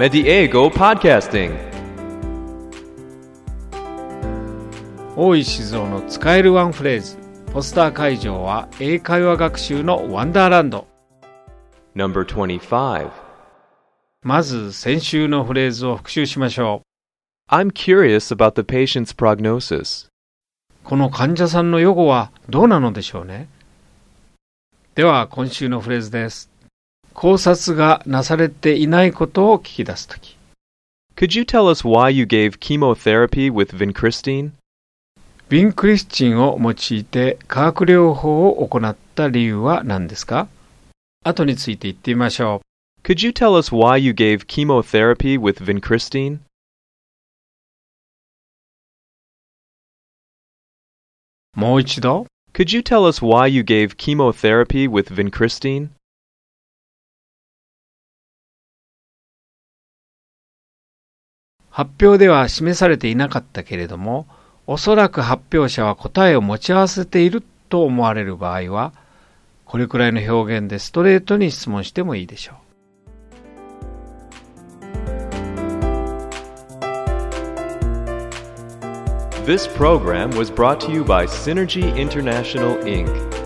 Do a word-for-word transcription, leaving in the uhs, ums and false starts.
Mediego Podcasting。 大石静雄の使えるワンフレーズ。ポスター会場は英会話学習のワンダーランド。 ナンバーにじゅうご。 まず先週のフレーズを復習しましょう。I'm curious about the patient's prognosis. この患者さんの予後はどうなのでしょうね。では今週のフレーズです。考察がなされていないことを聞き出すとき。 Could you tell us why you gave chemotherapy with vincristine? ビンクリスチンを用いて化学療法を行った理由は何ですか？後について言ってみましょう。Could you tell us why you gave chemotherapy with vincristine? もう一度。 Could you tell us why you gave chemotherapy with vincristine? 発表では示されていなかったけれども、おそらく発表者は答えを持ち合わせていると思われる場合は、これくらいの表現でストレートに質問してもいいでしょう。 This program was brought to you by Synergy International, Incorporated